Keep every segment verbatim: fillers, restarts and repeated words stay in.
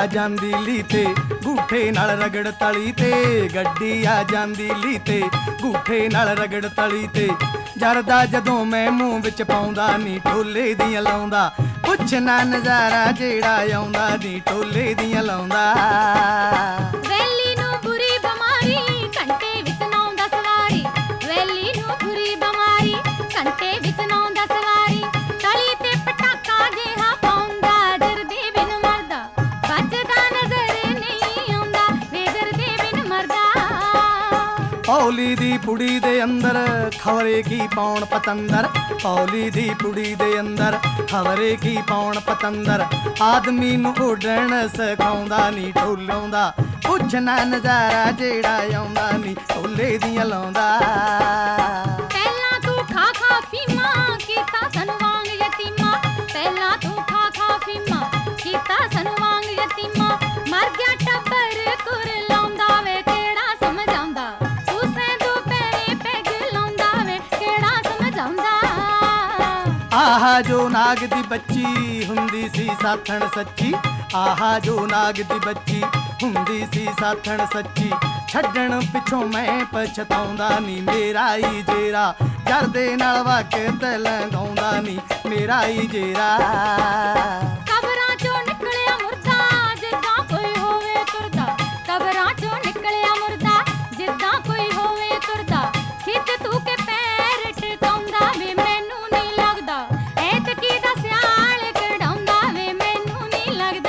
ਜਾਂਦੀ ਲੀ ਤੇ ਗੂਠੇ ਨਾਲ ਰਗੜ ਤਲੀ ਤੇ, ਗੱਡੀ ਆ ਜਾਂਦੀ ਲੀ ਤੇ ਗੂਠੇ ਨਾਲ ਰਗੜ ਤਲੀ ਤੇ। ਜਰਦਾ ਜਦੋਂ ਮੈਂ ਮੂੰਹ ਵਿੱਚ ਪਾਉਂਦਾ ਨੀ ਢੋਲੇ ਦੀਆਂ ਲਾਉਂਦਾ, ਪੁੱਛ ਨਾ ਨਜ਼ਾਰਾ ਜਿਹੜਾ ਆਉਂਦਾ ਨੀ ਢੋਲੇ ਦੀਆਂ ਲਾਉਂਦਾ। ਵੈਲੀ ਨੂੰ ਬੁਰੀ ਬਿਮਾਰੀ ਘੰਟੇ ਵਿੱਚ ਨਾਉਂਦਾ ਸਵਾਰੀ, ਵੈਲੀ ਨੂੰ ਬੁਰੀ ਬਿਮਾਰੀ ਘੰਟੇ ਵਿੱਚ ਨਾਉਂਦਾ ਸਵਾਰੀ। ਤਲੀ ਤੇ ਪਟਾਕਾ ਜਿਹਾ ਪਾਉਂਦਾ ਜਰਦੇ ਬਿਨ ਮਰਦਾ, ਬਚਦਾ ਨਜ਼ਰ ਨਹੀਂ ਆਉਂਦਾ ਵੇ ਜਰਦੇ ਬਿਨ ਮਰਦਾ। ਪੌਲੀ ਦੀ ਪੁੜੀ ਦੇ ਅੰਦਰ ਖਵਰੇ ਕੀ ਪਾਉਣ ਪਤੰਦਰ, ਪੌਲੀ ਦੀ ਪੁੜੀ ਦੇ ਅੰਦਰ ਖਵਰੇ ਕੀ ਪਾਉਣ ਪਤੰਦਰ। ਆਦਮੀ ਨੂੰ ਉੱਡਣ ਸਿਖਾਉਂਦਾ ਨੀ ਢੋਲਾਉਂਦਾ, ਪੁੱਛ ਨਾ ਨਜ਼ਾਰਾ ਜਿਹੜਾ ਆਉਂਦਾ ਨੀ ਢੋਲੇ ਦੀਆਂ ਲਾਉਂਦਾ। ਪਹਿਲਾਂ ਤੂੰ ਖਾ ਖਾ ਫੀਮਾ ਕੀਤਾ ਸਾਨੂੰ ਵਾਂਗ ਯਤੀਮਾ, ਪਹਿਲਾਂ ਤੂੰ ਖਾ ਖਾ ਫੀਮਾ ਕੀਤਾ ਸਾਨੂੰ ਵਾਂਗ ਯਤੀਮਾ। ਮਰ ਗਿਆ ਟੱਬਰ ਕੁਰ ਲਾਉਂਦਾ ਵੇ ਕਿਹੜਾ ਸਮਝ ਆਉਂਦਾ, ਤੂੰ ਸੈਂਦੂ ਪੈਰੇ ਪੈਗ ਲਾਉਂਦਾ ਵੇ ਕਿਹੜਾ ਸਮਝ ਆਉਂਦਾ। ਆਹਾ ਜੋ ਨਾਗ ਦੀ ਬੱਚੀ ਹੁੰਦੀ ਸੀ ਸਾਥਣ ਸੱਚੀ, ਆਹਾ ਜੋ ਨਾਗ ਦੀ ਬੱਚੀ ਹੁੰਦੀ ਸੀ ਸਾਥਣ ਸੱਚੀ। ਛੱਡਣ ਪਿੱਛੋਂ ਮੈਂ ਪਛਤਾਉਂਦਾ ਨੀ ਮੇਰਾ ਹੀ ਜੇਰਾ, ਜਰਦੇ ਨਾਲ ਵਕਤ ਲੰਘਾਉਂਦਾ ਨੀ ਮੇਰਾ ਹੀ ਜੇਰਾ। ਕਬਰਾਂ ਚੋਂ ਨਿਕਲਿਆ ਮੁਰਦਾ ਜਿੱਦਾਂ ਕੋਈ ਹੋਵੇ ਤੁਰਦਾ, ਕਬਰਾਂ ਚੋਂ ਨਿਕਲਿਆ ਮੁਰਦਾ ਜਿੱਦਾਂ ਕੋਈ ਹੋਵੇ ਤੁਰਦਾ। ਖਿੱਚ ਤੂੰ ਕੇ ਪੈਰ ਟਿਕਾਉਂਦਾ ਵੇ ਮੈਨੂੰ ਨਹੀਂ ਲੱਗਦਾ, ਐਤਕੀ ਦਾ ਸਿਆਲ ਕਢਾਉਂਦਾ ਵੇ ਮੈਨੂੰ ਨਹੀਂ ਲੱਗਦਾ।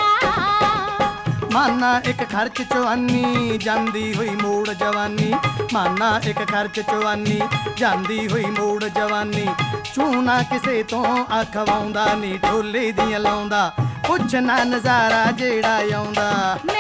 ਮਾਨਾ ਇੱਕ ਖਰਚ ਚਵਾਨੀ ਜਾਂਦੀ ਹੋਈ ਮੋੜ ਜਵਾਨੀ, ਮਾਨਾ ਇੱਕ ਖਰਚ ਚਵਾਨੀ ਜਾਂਦੀ ਹੋਈ ਮੋੜ ਜਵਾਨੀ। ਚੂਨਾ ਕਿਸੇ ਤੋਂ ਅਖਵਾਉਂਦਾ ਨੀ ਢੋਲੇ ਦੀਆਂ ਲਾਉਂਦਾ, ਪੁੱਛ ਨਾ ਨਜ਼ਾਰਾ ਜਿਹੜਾ ਆਉਂਦਾ।